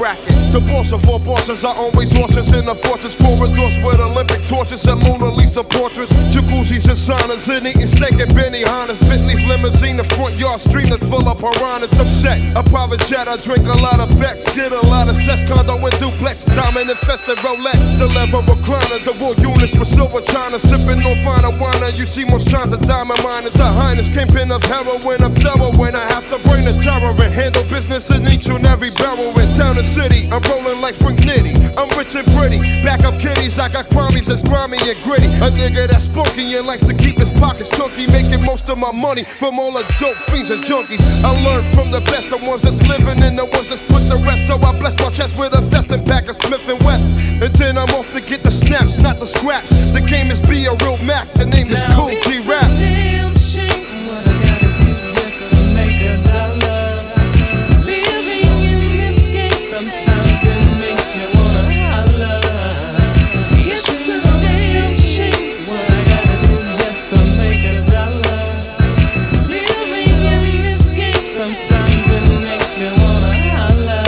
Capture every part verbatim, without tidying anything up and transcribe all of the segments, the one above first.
bracket. The boss of all bosses, I always horses in the fortress corridors with Olympic torches and Mona Lisa portraits. Jacuzzis and saunas and eating steak and Benihana's. Bentley's limousine, the front yard stream that's full of piranhas. Upset, a private jet, I drink a lot of Becks, get a lot of sex, condo and duplex, diamond infested Rolex. Deliver recliner, the wool units with silver china, sipping on finer wine. You see more shines of diamond miners. The highness kingpin of heroin, I'm thorough when I have to bring the terror and handle business in each and every barrel in town and city. I'm rolling like Frank Nitty, I'm rich and pretty. Back up kitties, I got crimies that's grimy and gritty. A nigga that's spunky and likes to keep his pockets chunky, making most of my money from all the dope fiends and junkies. I learned from the best, the ones that's living and the ones that's put the rest. So I bless my chest with a vest and pack of Smith and West. And then I'm off to get the snaps, not the scraps. The game is be a real Mac, the name is Cool G Rap. Damn shame what I gotta do just to make a dollar. Living in this game sometimes it makes you wanna holler. It's a damn shame what I gotta do just to make a dollar. Living in this game sometimes it makes you wanna holler.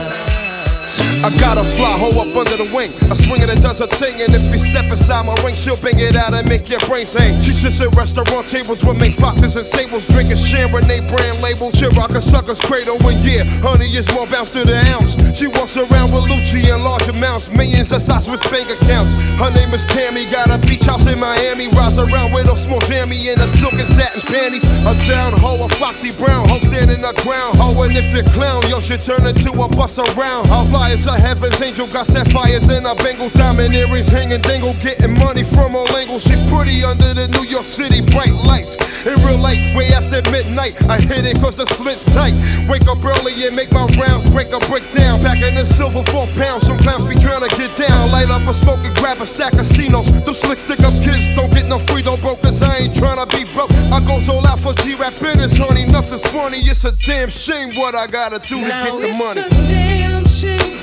I got a fly hoe up under the wing. I swing it and does her thing. And if you step inside my ring, she'll bang it out and make your brains hang. She sits at restaurant tables with make foxes and sables, drinking Chardonnay brand labels. She rock a sucker's cradle and yeah, honey is more bounce to the ounce. She walks around with Lucci in large amounts, millions of size with bank accounts. Her name is Tammy, got a beach house in Miami. Rides around with a small jammy in a silk and satin panties. A down hoe, a foxy brown hoe, standing the ground hoe. And if you clown, yo, should turn into a bus around. Her fires a heaven's angel, got sapphires in her bangles, diamond earrings hanging dangle, getting money from all angles. She's pretty under the New York City bright lights. In real life, way after midnight, I hit it cause the slit's tight. Wake up early and make my rounds, break a brick down. Back in the silver four pounds, some clowns be trying to get down. Light up a smoke and grab a stack of Cinos. Them slick stick up kids don't get no free, don't broke, cause I ain't trying to be broke. I goes all out for G-Rap business, honey, nothing's funny. It's a damn shame what I gotta do to now get the money. It's a damn shame